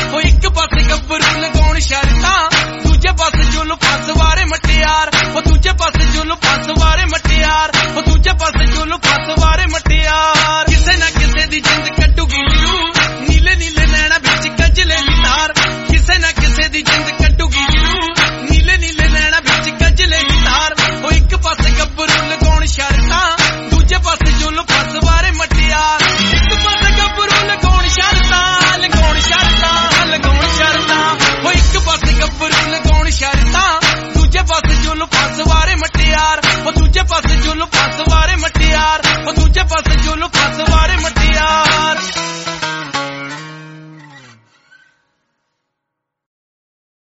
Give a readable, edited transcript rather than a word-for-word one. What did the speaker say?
ਉਹ ਇੱਕ ਪਾਸੇ ਗੱਭਰੂ ਲਗਾਉਣ ਸ਼ਰਤਾਂ, ਦੂਜੇ ਪਾਸੇ ਜ਼ੁਲਫਾਂ ਸਵਾਰੇ ਮਟਿਆਰ, ਉਹ ਦੂਜੇ ਪਾਸੇ ਜ਼ੁਲਫਾਂ ਸਵਾਰੇ ਮਟਿਆਰ, ਉਹ ਦੂਜੇ ਪਾਸੇ ਜ਼ੁਲਫਾਂ ਸਵਾਰੇ ਮਟਿਆਰ। ਕਿਸੇ ਨਾ ਕਿਸੇ ਦੀ ਜਿੰਦ ਕੱਢੂਗੀ ਜ਼ਰੂਰ, ਨੀਲੇ ਨੀਲੇ ਨੈਣਾ ਵਿੱਚ ਗਜਲੇ ਦੀ ਤਾਰ, ਕਿਸੇ ਨਾ ਕਿਸੇ ਦੀ ਜਿੰਦ ਕੱਢੂਗੀ ਜ਼ਰੂਰ, ਨੀਲੇ ਨੀਲੇ ਨੈਣਾ ਵਿੱਚ ਗਜਲੇ ਦੀ ਤਾਰ। ਉਹ ਇੱਕ ਪਾਸੇ ਗੱਭਰੂ ਲਗਾਉਣ ਸ਼ਰਤਾਂ, ਦੂਜੇ ਪਾਸੇ ਜ਼ੁਲਫਾਂ ਸਵਾਰੇ ਮਟਿਆਰ, ਇੱਕ ਪਾਸੇ ਗੱਭਰੂ ਲਗਾਉਣ ਸ਼ਰਤਾਂ, ਲਗਾਉਣ ਸ਼ਰਤਾਂ, ਲਗਾਉਣ ਸ਼ਰਤਾਂ। ਉਹ ਇੱਕ ਪਾਸੇ ਗੱਭਰੂ ਲਗਾਉਣ ਸ਼ਰਤਾਂ, ਦੂਜੇ ਪਾਸੇ ਜ਼ੁਲਫਾਂ ਸਵਾਰੇ ਮਟਿਆਰ।